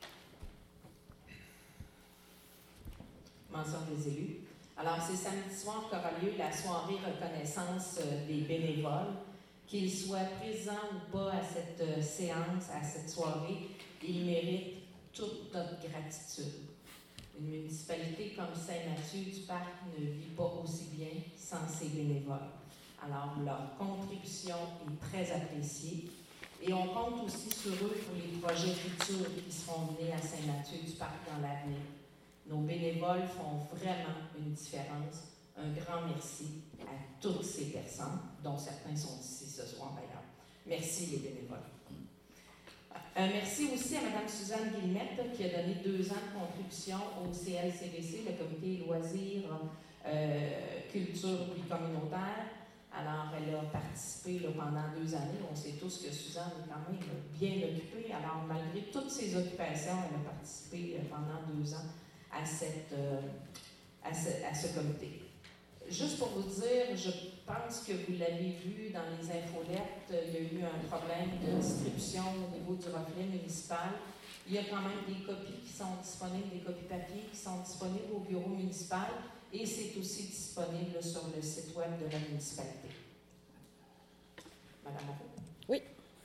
Mention des élus. Alors, c'est samedi soir qu'aura lieu la soirée reconnaissance des bénévoles. Qu'ils soient présents ou pas à cette euh, séance, à cette soirée, ils méritent toute notre gratitude. Une municipalité comme Saint-Mathieu-du-Parc ne vit pas aussi bien sans ses bénévoles. Alors, leur contribution est très appréciée et on compte aussi sur eux pour les projets futurs qui seront menés à Saint-Mathieu-du-Parc dans l'avenir. Nos bénévoles font vraiment une différence. Un grand merci à toutes ces personnes, dont certains sont ici ce soir d'ailleurs. Merci les bénévoles. Un merci aussi à Mme Suzanne Guillemette qui a donné deux ans de contribution au C L C V C, le Comité loisirs, euh, culture et communautaire. Alors, elle a participé là, pendant deux années. On sait tous que Suzanne est quand même bien occupée. Alors, malgré toutes ses occupations, elle a participé pendant deux ans à, cette, euh, à, ce, à ce comité. Juste pour vous dire, je pense que vous l'avez vu dans les infolettes, il y a eu un problème de distribution au niveau du reflet municipal. Il y a quand même des copies qui sont disponibles, des copies papier qui sont disponibles au bureau municipal et c'est aussi disponible sur le site web de la municipalité. Madame Moreau. Oui.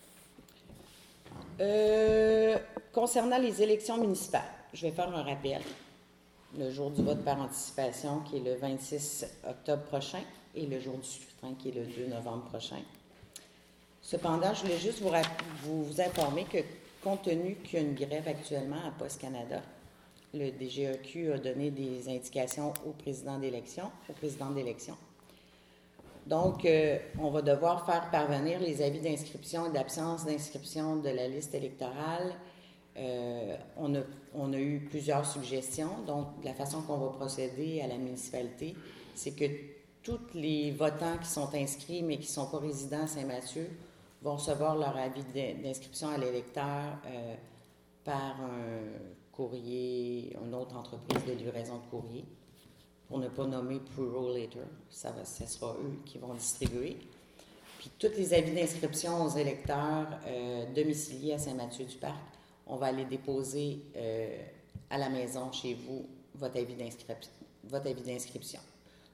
Euh, concernant les élections municipales, je vais faire un rappel. Le jour du vote par anticipation, qui est le vingt-six octobre prochain, et le jour du scrutin, qui est le deux novembre prochain. Cependant, je voulais juste vous, vous, vous informer que, compte tenu qu'il y a une grève actuellement à Poste Canada, le D G E Q a donné des indications au président d'élection, au président d'élection. Donc, euh, on va devoir faire parvenir les avis d'inscription et d'absence d'inscription de la liste électorale. Euh, on, a, on a eu plusieurs suggestions. Donc, la façon qu'on va procéder à la municipalité, c'est que tous les votants qui sont inscrits mais qui ne sont pas résidents à Saint-Mathieu vont recevoir leur avis d'inscription à l'électeur euh, par un courrier, une autre entreprise de livraison de courrier, pour ne pas nommer Prurolator. Ça, va, ça sera eux qui vont distribuer. Puis, tous les avis d'inscription aux électeurs euh, domiciliés à Saint-Mathieu-du-Parc, on va aller déposer euh, à la maison, chez vous, votre avis d'inscription. Votre avis d'inscription.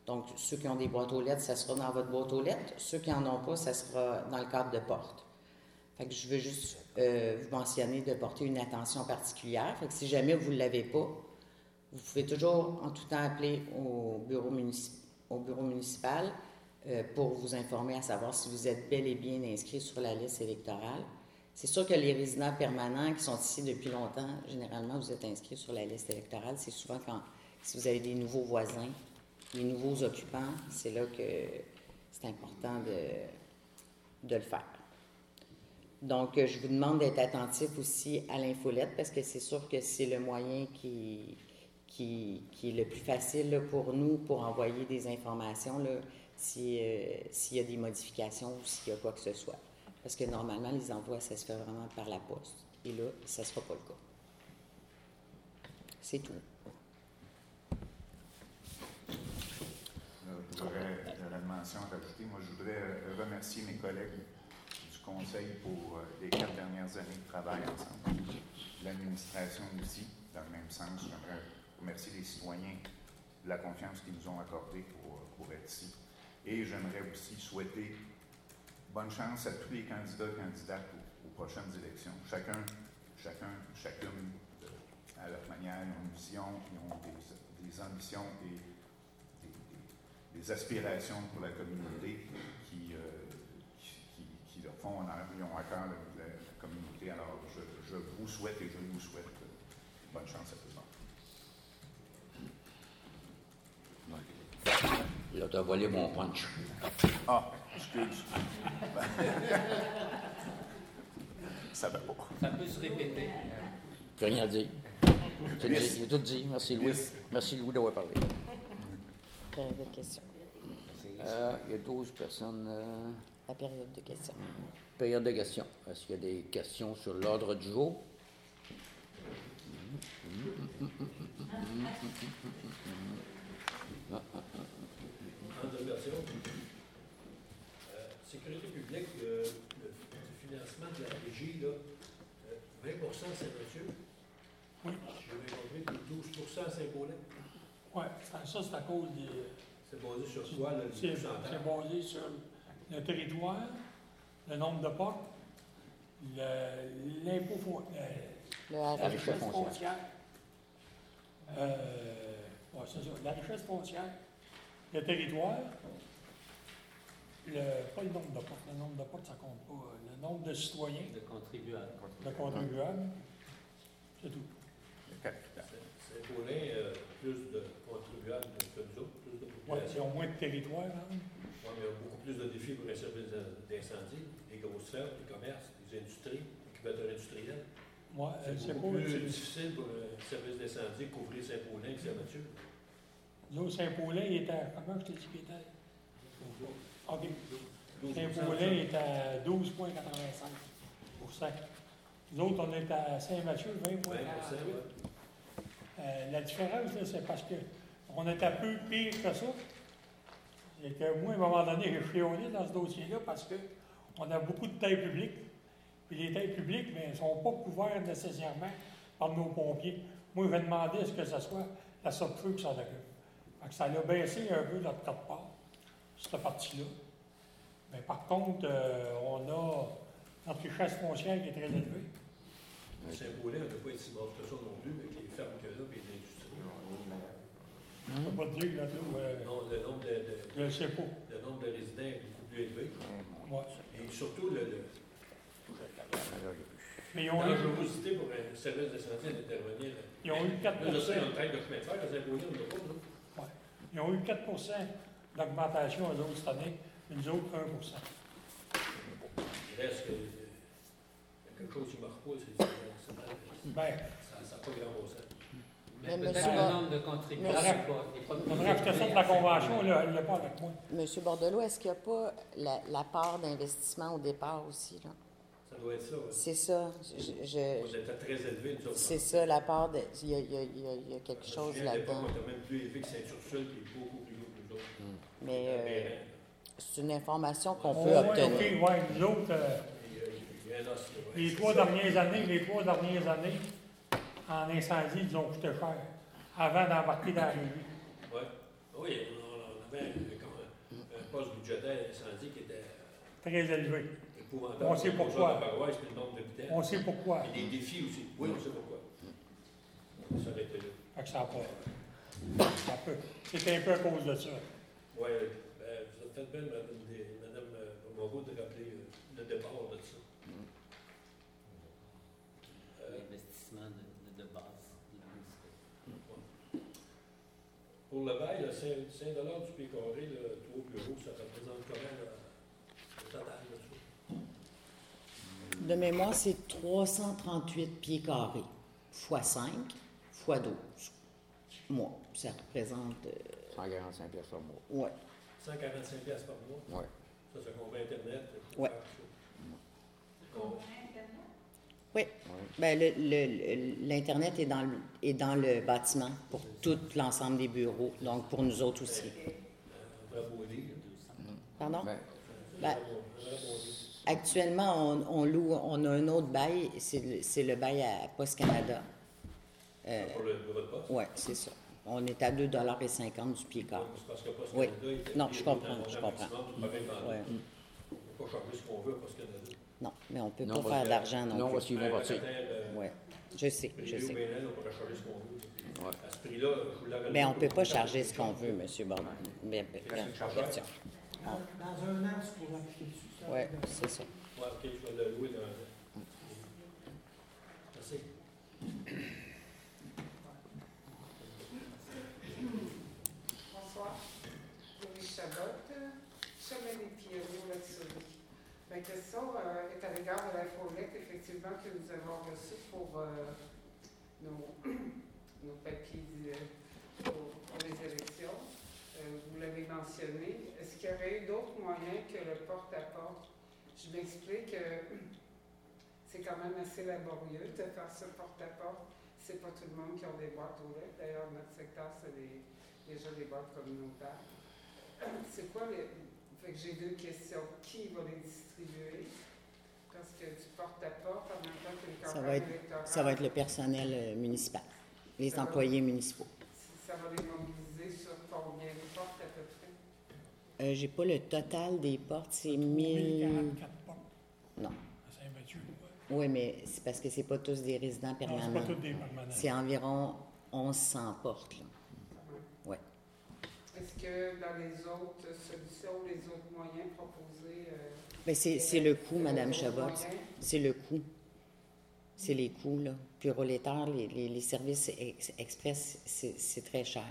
Donc, ceux qui ont des boîtes aux lettres, ça sera dans votre boîte aux lettres. Ceux qui n'en ont pas, ça sera dans le cadre de porte. Fait que je veux juste euh, vous mentionner de porter une attention particulière. Fait que si jamais vous ne l'avez pas, vous pouvez toujours en tout temps appeler au bureau, municip- au bureau municipal euh, pour vous informer à savoir si vous êtes bel et bien inscrit sur la liste électorale. C'est sûr que les résidents permanents qui sont ici depuis longtemps, généralement, vous êtes inscrits sur la liste électorale. C'est souvent quand, si vous avez des nouveaux voisins, les nouveaux occupants, c'est là que c'est important de, de le faire. Donc, je vous demande d'être attentif aussi à l'infolette parce que c'est sûr que c'est le moyen qui, qui, qui est le plus facile là, pour nous pour envoyer des informations là, si, euh, s'il y a des modifications ou s'il y a quoi que ce soit. Parce que normalement, les envois, ça se fait vraiment par la poste. Et là, ça ne sera pas le cas. C'est tout. J'aurais une mention à rajouter. Moi, je voudrais remercier mes collègues du Conseil pour les quatre dernières années de travail ensemble. L'administration aussi, dans le même sens. J'aimerais remercier les citoyens de la confiance qu'ils nous ont accordée pour, pour être ici. Et j'aimerais aussi souhaiter bonne chance à tous les candidats et candidates aux, aux prochaines élections. Chacun, chacun, chacune, de, à leur manière, ils ont une vision, ils ont des, des ambitions et des, des, des aspirations pour la communauté qui, euh, qui, qui, qui leur font honneur, ils ont à cœur la, la, la communauté. Alors, je, je vous souhaite et je vous souhaite euh, bonne chance à tout le monde. Là, tu as volé mon punch. Ah, excuse. Ça va pas. Ça peut se répéter. Plus rien à dire. J'ai dit, j'ai tout dit. Merci, Louis. Merci, Louis, d'avoir parlé. Période de questions. Euh, il y a douze personnes. Euh, La période de questions. période de questions. Est-ce qu'il y a des questions sur l'ordre du jour? Intervention. Euh, sécurité publique, euh, le, le financement de la régie, là, euh, vingt pour cent Saint-Mathieu. Oui. J'ai bien compris que douze pour cent Saint-Paulin. Oui, ça, c'est à cause des. C'est basé sur quoi, le C'est, pourcentage? c'est basé sur le territoire, le nombre de portes, le, l'impôt fo- le, Le la H. richesse foncière. Euh, ouais, c'est ça. La richesse foncière, le territoire, le, pas le nombre de portes. Le nombre de portes, ça compte pas. Le nombre de citoyens, De contribuables. de contribuables, c'est tout. Le capital. Saint-Paulin, euh, plus de contribuables que nous autres, plus de Ouais, ils population. ont moins de territoire, hein. Ouais, mais il y a beaucoup plus de défis pour un service d'incendie, des grosses fermes, des commerces, des industries, des incubateurs industriels. Ouais, euh, C'est c'est beaucoup pas. plus c'est- difficile pour un service d'incendie couvrir Saint-Paulin que Saint-Mathieu. Nous, Saint-Paulin, il est à. Comment je t'ai dit qu'il était? OK. douze pour cent. Saint-Paulin est à douze virgule quatre-vingt-cinq pour cent. Nous autres, on est à Saint-Mathieu, vingt virgule vingt pour cent, quarante-huit. ouais. Euh, la différence, là, c'est parce qu'on est un peu pire que ça. Et que moi, à un moment donné, j'ai chiolé dans ce dossier-là parce qu'on a beaucoup de terres publiques. Puis les terres publiques, mais ne sont pas couvertes nécessairement par nos pompiers. Moi, je vais demander à ce que ce soit la Sopfeu qui s'en occupe. Fait que ça a baissé un peu notre quote-part, cette partie-là. Mais par contre, euh, on a notre richesse foncière qui est très élevée. Saint-Paulin, on ne peut pas être si mort que ça non plus, avec les fermes qu'il y a là et l'industrie. Je ne peux pas te dire, là, tout, euh, Non, le nombre de, de- je ne sais pas. le nombre de résidents est beaucoup plus élevé. Ouais. Et surtout, le, le, Mais ils ont eu, dangerosité pour un service d'incendie d'intervenir. ils ont eu quatre Là, je pour cent. sais, on traite de chemin de fer, à Saint-Paulin, on n'a pas, nous. Ouais. Ils ont eu quatre pour cent d'augmentation eux autres cette année, et nous autres un pour cent. Il reste que, euh, il y a quelque chose qui ne marche pas, c'est, c'est, c'est- Ben, ça n'a pas grand bon sens. Mais Mais peut-être monsieur le Bord- nombre de contribuables Monsieur- n'est pas- n'est pas on devrait acheter ça de la convention, là, elle ne l'a pas avec moi. Monsieur Bordelot, est-ce qu'il n'y a pas la, la part d'investissement au départ aussi, là? Ça doit être ça, ouais. C'est ça. Je, je- On était très élevés, nous autres. c'est ça, la part de. Il y a, il y a- il y a- il y a quelque chose Je me souviens, à l'époque, là-dedans. on était même plus élevé que Saint-Ursule, puis beaucoup plus haut que nous autres. Mais euh, Mais, c'est une information qu'on Oh, peut ouais, obtenir. OK, ouais, nous autres, euh, il y a- il y a un os, là, ouais. les trois dernières années, les trois dernières années, en incendie, ils ont coûté cher, avant d'embarquer dans la rue. Ouais. Oui, on, on avait un, un poste budgétaire incendie qui était Très élevé. épouvantable. On sait pour pourquoi. la paroisse et le nombre d'habitants. On sait pourquoi. Et des défis aussi. Oui, on sait pourquoi. Ça aurait été là. Fait que ça a pas. Ça peut. C'est un peu à cause de ça. Oui, ben, vous avez fait bien, Mme, Mme Moreau, de rappeler euh, le départ de ça. Euh, L'investissement de, de, de base. De pour le bail, le cinq dollars du pied carré, le trois bureaux, ça représente combien le, le total de ça? De mémoire, c'est trois cent trente-huit pieds carrés, fois cinq, fois douze. Moi, ça représente... Euh, cent quarante-cinq pièces par mois. oui. cent quarante-cinq piastres par mois? Oui. Ça, ça combien Internet? Ouais. Combien Oui. Ben, le, le, l'Internet est dans, le, est dans le bâtiment pour tout l'ensemble des bureaux, donc pour nous autres aussi. Un vrai beau lit, là. Pardon? Ben, Ben, Un vrai beau lit. actuellement, on, on loue, on a un autre bail, c'est le, c'est le bail à Poste Canada. Euh, Pour le bureau de poste? oui, c'est ça. On est à deux dollars cinquante du pied carré. C'est parce que Poste Oui. Canada, il était Non, payé je comprends, dans le je montant comprends. maximum, tout pareil dans le- Ouais. On ne peut pas changer ce qu'on veut à Poste Canada. Non, mais on ne peut Non, pas parce faire que- d'argent non, non, plus. parce qu'ils vont partir. Oui, je sais, je sais. On pourrait changer ce qu'on veut. Ouais. À ce prix-là, je vous l'aurais Mais on ne dit, peut pas pour- charger ce qu'on veut, M. Bordon. Bien, bien, bien, question. Dans un an, tu pourras appliquer dessus. ça. Oui, c'est ça. Ouais, ok, je vais le louer dans un an. Merci. Bonsoir. Louis Chabot, chemin des Pierrots, la Souris. Ma question euh, est à l'égard de l'infolette, effectivement, que nous avons reçue pour euh, nos, nos papiers euh, pour, pour les élections. Euh, vous l'avez mentionné. Est-ce qu'il y aurait eu d'autres moyens que le porte-à-porte? Je m'explique, euh, c'est quand même assez laborieux de faire ce porte-à-porte. C'est pas tout le monde qui a des boîtes aux lettres. D'ailleurs, notre secteur, c'est des, déjà des boîtes communautaires. C'est quoi les... Fait que j'ai deux questions. Qui va les distribuer? Parce que du porte-à-porte, en même temps que les Ça campagnes va être, électorales, ça va être le personnel euh, municipal, les Ça va- employés municipaux. ça va les mobiliser sur combien de portes à peu près? Euh, j'ai pas le total des portes, c'est mille mille... quarante-quatre portes Non. à Saint-Mathieu. Oui, mais c'est parce que c'est pas tous des résidents Non, c'est permanents. pas toutes des permanents. C'est environ onze cents portes, là. Ouais. Est-ce que dans les autres solutions, les autres moyens proposés... euh, Ben, c'est, c'est le coût, c'est Madame les autres Chabot. moyens? C'est le coût. C'est les coûts, là. Puis Rolétaire, les, les, les services ex- express, c'est, c'est très cher.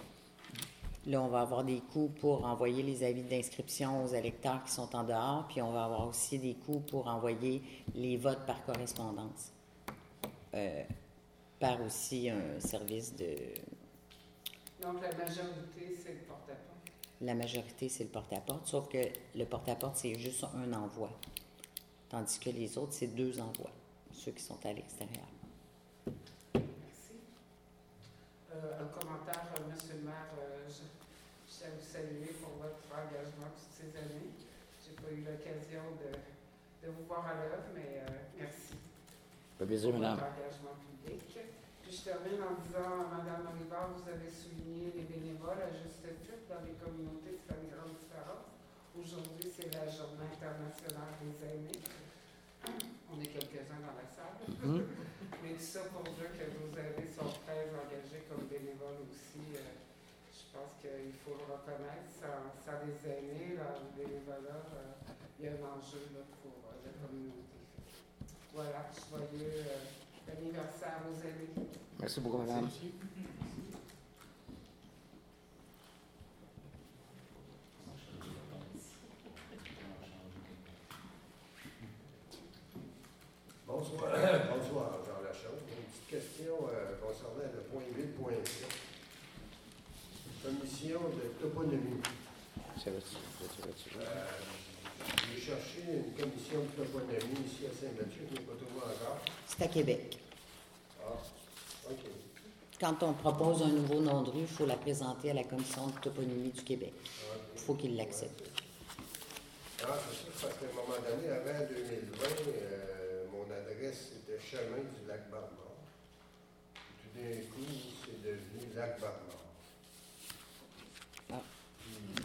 Là, on va avoir des coûts pour envoyer les avis d'inscription aux électeurs qui sont en dehors, puis on va avoir aussi des coûts pour envoyer les votes par correspondance. Euh, par aussi un service de... Donc, la majorité, c'est le porte-à-porte. La majorité, c'est le porte-à-porte, sauf que le porte-à-porte, c'est juste un envoi. Tandis que les autres, c'est deux envois, ceux qui sont à l'extérieur. Merci. Euh, un commentaire, euh, Monsieur le maire, euh, je, je tiens à vous saluer pour votre engagement toutes ces années. Je n'ai pas eu l'occasion de, de vous voir à l'œuvre, mais euh, merci Ça fait plaisir, pour madame. votre engagement public. Puis je termine en disant, Madame Rivard, vous avez souligné les bénévoles à juste titre dans les communautés, c'est une grande différence. Aujourd'hui, c'est la Journée internationale des aînés. On est quelques-uns dans la salle. Mhm. Mais tout ça pour dire que vos aînés sont très engagés comme bénévoles aussi. Euh, je pense qu'il faut le reconnaître. Sans, sans les aînés, là, le bénévolat, euh, il y a un enjeu là, pour euh, la communauté. Voilà, joyeux euh, anniversaire aux aînés. Merci beaucoup, madame. Bonsoir, bonsoir, Jean Lachaume. Une petite question euh, concernant le point huit point sept. Commission de toponymie. C'est retiré, retiré, retiré. Euh, J'ai cherché une commission de toponymie ici à Saint-Mathieu, je n'ai pas trouvé encore. C'est à Québec. Ah, OK. Quand on propose un nouveau nom de rue, il faut la présenter à la Commission de toponymie du Québec. Il faut qu'ils l'acceptent. Ah, c'est ça, parce qu'à un moment donné, avant deux mille vingt, euh, mon adresse était Chemin du lac Barnard. Tout d'un coup, c'est devenu lac Barnard. Ah. Puis,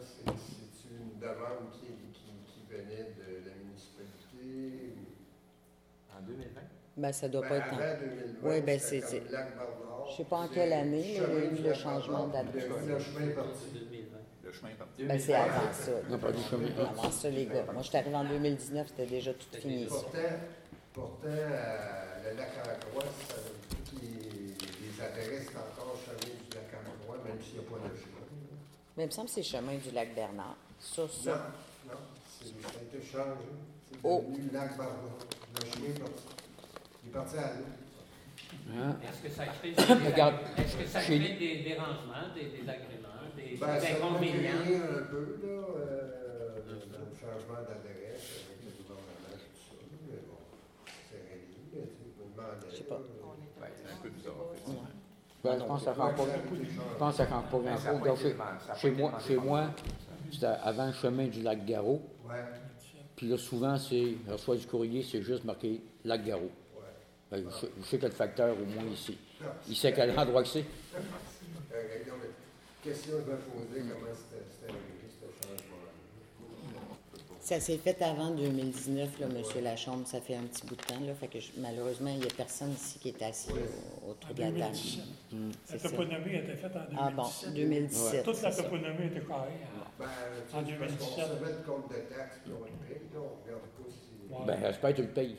c'est c'est une demande qui, qui, qui venait de la municipalité? En deux mille vingt? Ben, ça doit Ben, pas être... avant deux mille vingt, Oui, ben, c'était c'est... comme c'est- Lac-Bernard. Je sais pas en C'est quelle année, mais il y a chemin eu du le Lac-Bernard, changement puis d'adresse. Le, le chemin est parti. deux mille vingt. Le chemin est parti. Ben, c'est avant ça. Non, pas du chemin. Avant ça, les gars. Moi, je suis arrivé en deux mille dix-neuf, c'était déjà tout fini, ça. Pourtant, pourtant euh, le lac en croix, ça, toutes les, les adresses, c'est encore chemin du lac en croix, même s'il n'y a pas de chemin. Mais il me semble que c'est chemin du lac Bernard. Ça, Non, ça. non, c'est- ça a été changé. C'est Oh. devenu lac Bernard. Le chemin est parti. Il est parti à l'eau. Hein? Est-ce que ça crée des, Regarde, est-ce que ça chez- crée des dérangements, des désagréments, des, Ben, des ça m'a inconvénients? grillé un peu, là, euh, dans le changement d'adresse avec le gouvernement, tout ça. Mais bon, c'est réglé. Tu sais, je me demandais. Je sais pas. là, Ouais, c'est un peu bizarre, effectivement. Ben, je pense que ça change pas. Je pense que ça change pas Ben, ça a grand-chose. pas Donc, été chez, demandé- ça a pas chez été moi, demandé chez comme moi, ça. c'était avant le chemin du lac Garot. Ouais, Puis là, souvent, c'est, je reçois du courrier, c'est juste marqué lac Garot. ouais. Ben, je, sais- je sais que le facteur, au moins ici, Non, il sait quel endroit que c'est. euh, non, mais question que je me posais, comment c'était c'était réglé, ce changement-là. Ça s'est fait avant deux mille dix-neuf, là, M. Lachambre, ça fait un petit bout de temps, là. Fait que je- malheureusement, il n'y a personne ici qui est assis au- autour En de la deux mille table. dix-sept. Hmm. La C'est ça. toponymie a été faite en deux mille dix-sept. Ah bon, deux mille dix-sept. Toute la c'est ça. toponymie était carrée. Ben, tu En sais, parce qu'on deux mille dix-sept. recevait le compte de taxes, puis on le paye, là, on regarde pas si... Ouais. Ben, j'espère que tu le payes.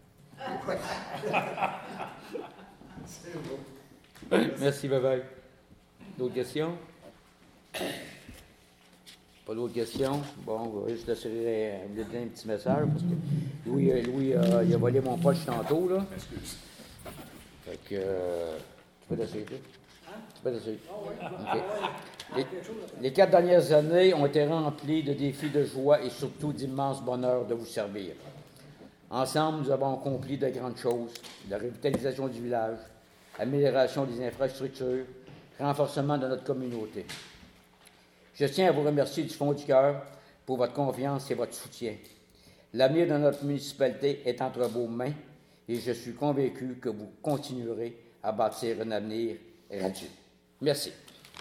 C'est beau. Merci, bye-bye. D'autres questions? Pas d'autres questions? Bon, on va juste laisser euh, vous laisser un petit message parce que Louis, euh, Louis euh, il a volé mon poche tantôt, là. Excuse. Fait que. euh, tu peux laisser, là? Tu peux laisser. OK. Les, les quatre dernières années ont été remplies de défis de joie et surtout d'immense bonheur de vous servir. Ensemble, nous avons accompli de grandes choses, la revitalisation du village, amélioration des infrastructures, renforcement de notre communauté. Je tiens à vous remercier du fond du cœur pour votre confiance et votre soutien. L'avenir de notre municipalité est entre vos mains et je suis convaincu que vous continuerez à bâtir un avenir radieux. Merci.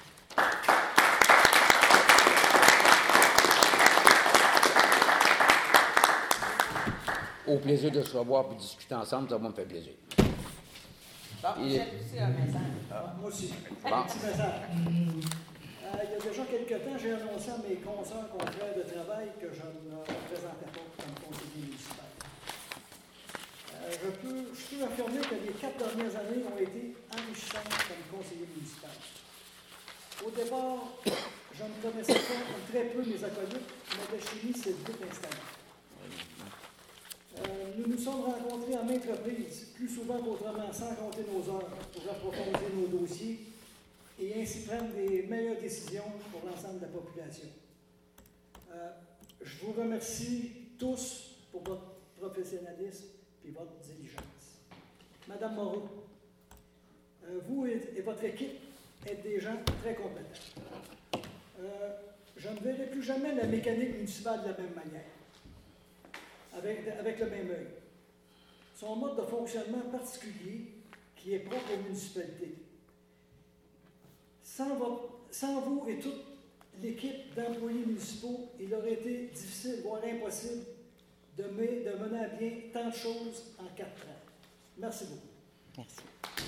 Au plaisir de se revoir et discuter ensemble, ça va me faire plaisir. Bon, Il- j'ai aussi un message. Moi aussi. Bon. Un petit message. Euh, il y a déjà quelques temps, j'ai annoncé à mes consoeurs, confrères de travail que je ne représentais pas comme conseiller municipal. Euh, je, peux, je peux affirmer que les quatre dernières années ont été enrichissantes comme conseiller municipal. Au départ, je ne connaissais pas très peu mes acolytes, mais la chimie s'est vite installée. Euh, nous nous sommes rencontrés à maintes reprises, plus souvent qu'autrement, sans compter nos heures, pour approfondir nos dossiers et ainsi prendre des meilleures décisions pour l'ensemble de la population. Euh, je vous remercie tous pour votre professionnalisme et votre diligence. Madame Moreau, euh, vous et, et votre équipe êtes des gens très compétents. Euh, je ne verrai plus jamais la mécanique municipale de la même manière. Avec, avec le même œil. Son mode de fonctionnement particulier qui est propre aux municipalités. Sans, votre, sans vous et toute l'équipe d'employés municipaux, il aurait été difficile, voire impossible, de, me, de mener à bien tant de choses en quatre ans. Merci beaucoup. Merci.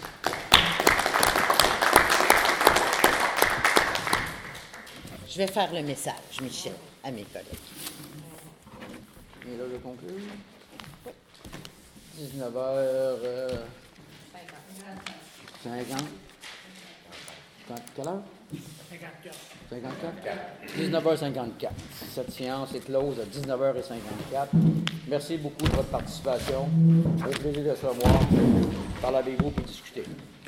Je vais faire le message, Michel, à mes collègues. Et là, je conclue. dix-neuf heures cinquante. Quelle heure? cinquante-quatre. cinquante-quatre? dix-neuf heures cinquante-quatre. Cette séance est close à dix-neuf heures cinquante-quatre. Merci beaucoup de votre participation. Au plaisir de se revoir, parler avec vous et discuter.